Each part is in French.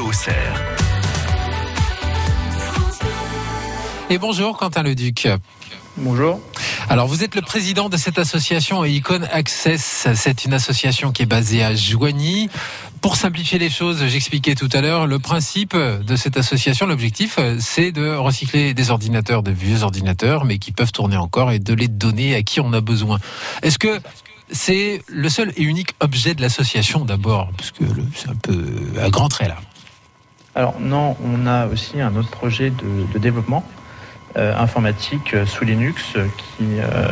Auxerre. Et bonjour Quentin Leduc. Bonjour. Alors vous êtes le président de cette association Icon Access. C'est une association qui est basée à Joigny. Pour simplifier les choses, j'expliquais tout à l'heure, le principe de cette association, l'objectif, c'est de recycler des ordinateurs, de vieux ordinateurs, mais qui peuvent tourner encore et de les donner à qui on a besoin. Est-ce que c'est le seul et unique objet de l'association d'abord? Parce que c'est un peu à grands traits là. Alors non, on a aussi un autre projet de développement informatique sous Linux qui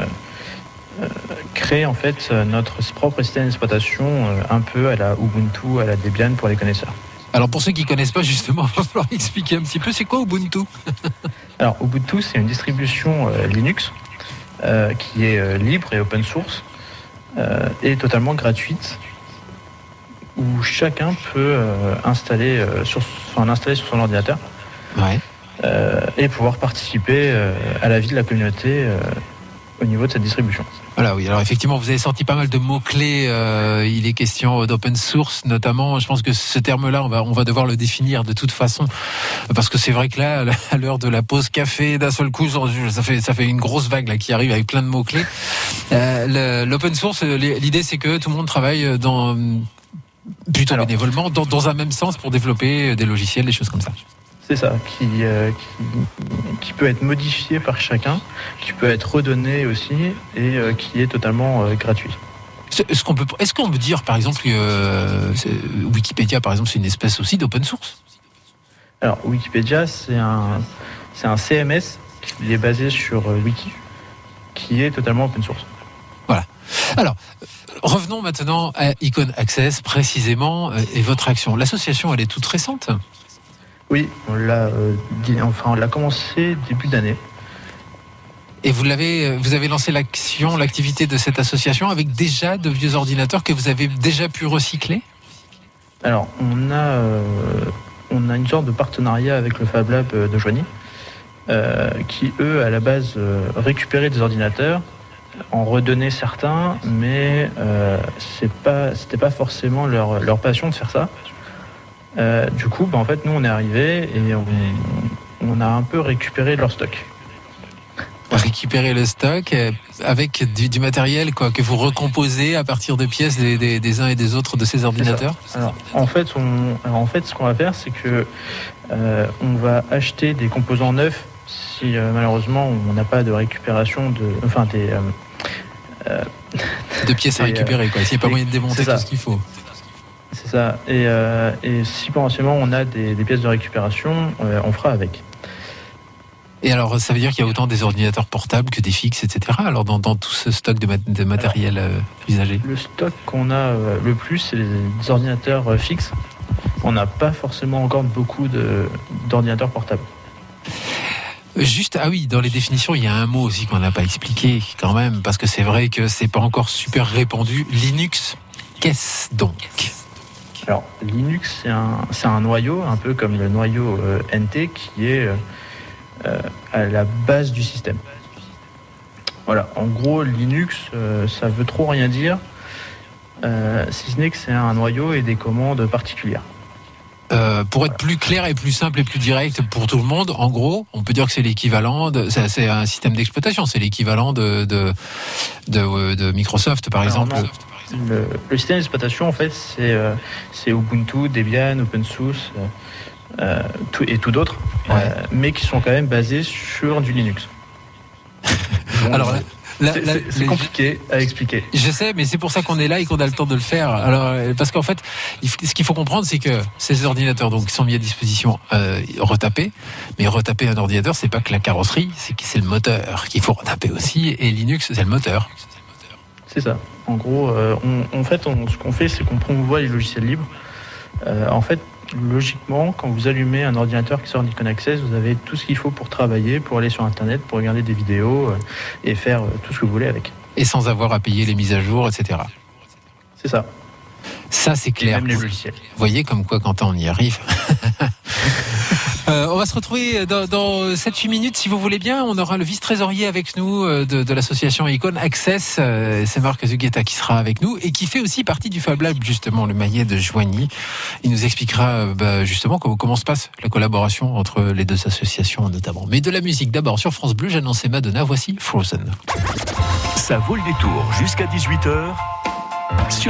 crée en fait notre propre système d'exploitation un peu à la Ubuntu, à la Debian pour les connaisseurs. Alors pour ceux qui ne connaissent pas justement, il va falloir expliquer un petit peu, c'est quoi Ubuntu? Alors Ubuntu, c'est une distribution Linux qui est libre et open source et totalement gratuite, où chacun peut l'installer sur son ordinateur. Ouais. Et pouvoir participer à la vie de la communauté au niveau de cette distribution. Voilà, oui. Alors effectivement, vous avez sorti pas mal de mots-clés. Il est question d'open source, notamment. Je pense que ce terme-là, on va devoir le définir de toute façon, parce que c'est vrai que là, à l'heure de la pause café, d'un seul coup, ça fait une grosse vague là qui arrive avec plein de mots-clés. L'open source, l'idée, c'est que tout le monde travaille plutôt bénévolement, dans un même sens pour développer des logiciels, des choses comme ça. C'est ça, qui peut être modifié par chacun, qui peut être redonné aussi et qui est totalement gratuit. Est-ce qu'on peut dire, par exemple, Wikipédia, par exemple, c'est une espèce aussi d'open source? Alors, Wikipédia, c'est un CMS qui est basé sur Wiki, qui est totalement open source. Voilà. Alors, revenons maintenant à Icon Access, précisément, et votre action. L'association, elle est toute récente? Oui, on l'a commencé début d'année. Et vous avez lancé l'activité de cette association avec déjà de vieux ordinateurs que vous avez déjà pu recycler? Alors, on a une sorte de partenariat avec le Fab Lab de Joigny, qui eux, à la base, récupéraient des ordinateurs, en redonnaient certains, mais c'était pas forcément leur passion de faire ça. Du coup, en fait, nous, on est arrivés et on a un peu récupéré leur stock. Récupérer le stock avec du matériel que vous recomposez à partir de pièces des uns et des autres de ces ordinateurs? Alors, en fait, ce qu'on va faire, c'est que on va acheter des composants neufs si malheureusement on n'a pas de récupération de pièces à récupérer, quoi. S'il n'y a pas moyen de démonter tout ce qu'il faut. C'est ça. Et si potentiellement on a des pièces de récupération, on fera avec. Et alors, ça veut dire qu'il y a autant des ordinateurs portables que des fixes, etc. Alors, dans tout ce stock de matériel usagé? Le stock qu'on a le plus, c'est des ordinateurs fixes. On n'a pas forcément encore beaucoup d'ordinateurs portables. Juste, dans les définitions, il y a un mot aussi qu'on n'a pas expliqué quand même, parce que c'est vrai que c'est pas encore super répandu. Linux, qu'est-ce donc? Alors, Linux, c'est un noyau, un peu comme le noyau NT, qui est à la base du système. Voilà, en gros, Linux, ça veut trop rien dire, si ce n'est que c'est un noyau et des commandes particulières. Pour être plus clair et plus simple et plus direct pour tout le monde, en gros, on peut dire que c'est l'équivalent c'est un système d'exploitation, c'est l'équivalent de Microsoft, par exemple. Non. Le système d'exploitation, en fait, c'est Ubuntu, Debian, OpenSUSE tout d'autres, mais qui sont quand même basés sur du Linux. Donc, alors c'est compliqué à expliquer. Je sais, mais c'est pour ça qu'on est là et qu'on a le temps de le faire. Alors, parce qu'en fait, ce qu'il faut comprendre, c'est que ces ordinateurs donc sont mis à disposition retapés, mais retaper un ordinateur, c'est pas que la carrosserie, c'est le moteur qu'il faut retaper aussi, et Linux, c'est le moteur. C'est ça. En gros, ce qu'on fait, c'est qu'on promouvoit les logiciels libres. En fait, logiquement, quand vous allumez un ordinateur qui sort d'Icon Access, vous avez tout ce qu'il faut pour travailler, pour aller sur Internet, pour regarder des vidéos et faire tout ce que vous voulez avec. Et sans avoir à payer les mises à jour, etc. C'est ça. Ça, c'est clair. Et même les logiciels. Vous voyez comme quoi, Quentin, on y arrive. On va se retrouver dans 7-8 minutes, si vous voulez bien. On aura le vice-trésorier avec nous de l'association Icon Access. C'est Marc Zuguetta qui sera avec nous et qui fait aussi partie du Fab Lab, justement, le maillet de Joigny. Il nous expliquera justement comment se passe la collaboration entre les deux associations notamment. Mais de la musique d'abord sur France Bleu, j'annonçais Madonna, voici Frozen. Ça vaut le détour jusqu'à 18h.